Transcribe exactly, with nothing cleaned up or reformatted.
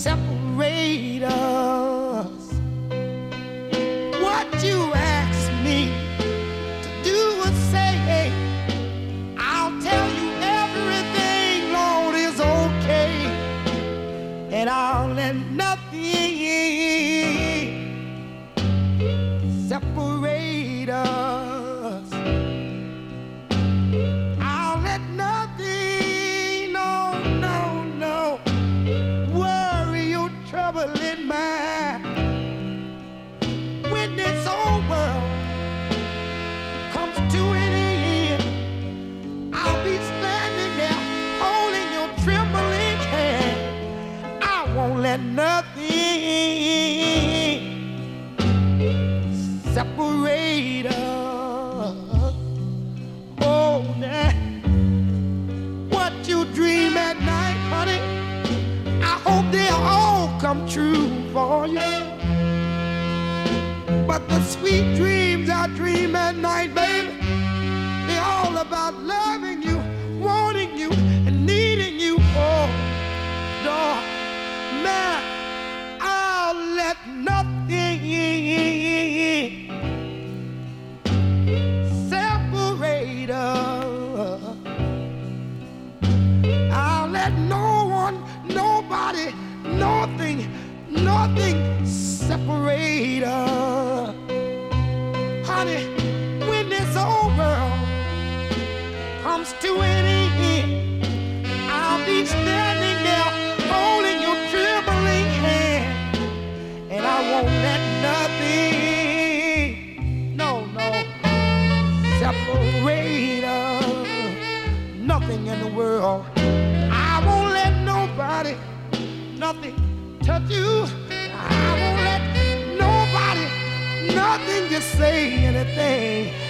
separate us. What you ask me to do or say, I'll tell you everything, Lord, is okay. And I'll let nothing separate us. I'll let nothing, no, no, no, worry your troubling mind. When this old world comes to an end, I'll be standing there holding your trembling hand. I won't let nothing separate us. Oh, now, what you dream at night, honey, I hope they all come true for you. But the sweet dreams I dream at night, baby, they're all about loving you, wanting you, and needing you. Oh, Lord, man, I'll let nothing separate us. I'll let no one, nobody, nothing, nothing separate us. Honey, when this old world comes to an end, I'll be standing there holding your trembling hand. And I won't let nothing, no, no, separate us. Nothing in the world. I won't let nobody, nothing touch you. I won't let nobody, nothing just say anything.